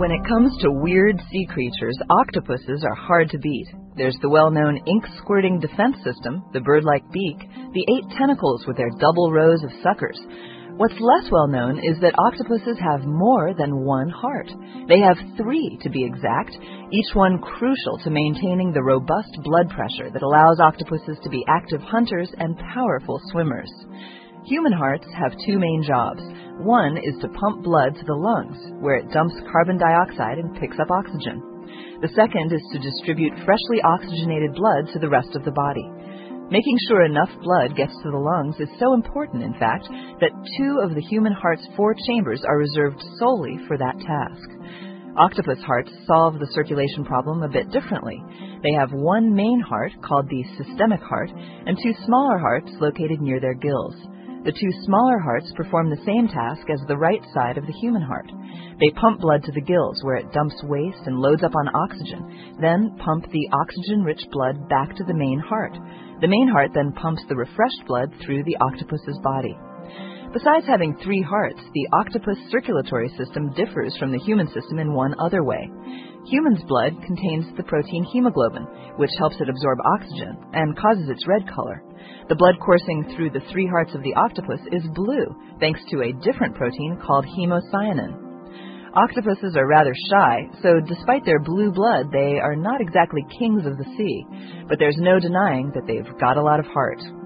When it comes to weird sea creatures, octopuses are hard to beat. There's the well-known ink-squirting defense system, the bird-like beak, the 8 tentacles with their double rows of suckers. What's less well-known is that octopuses have more than one heart. They have 3, to be exact, each one crucial to maintaining the robust blood pressure that allows octopuses to be active hunters and powerful swimmers. Human hearts have 2 main jobs. One is to pump blood to the lungs, where it dumps carbon dioxide and picks up oxygen. The second is to distribute freshly oxygenated blood to the rest of the body. Making sure enough blood gets to the lungs is so important, in fact, that 2 of the human heart's 4 chambers are reserved solely for that task. Octopus hearts solve the circulation problem a bit differently. They have one main heart, called the systemic heart, and 2 smaller hearts located near their gills. The 2 smaller hearts perform the same task as the right side of the human heart. They pump blood to the gills, where it dumps waste and loads up on oxygen, then pump the oxygen-rich blood back to the main heart. The main heart then pumps the refreshed blood through the octopus's body. Besides having 3 hearts, the octopus circulatory system differs from the human system in one other way. Human's blood contains the protein hemoglobin, which helps it absorb oxygen and causes its red color. The blood coursing through the 3 hearts of the octopus is blue, thanks to a different protein called hemocyanin. Octopuses are rather shy, so despite their blue blood, they are not exactly kings of the sea. But there's no denying that they've got a lot of heart.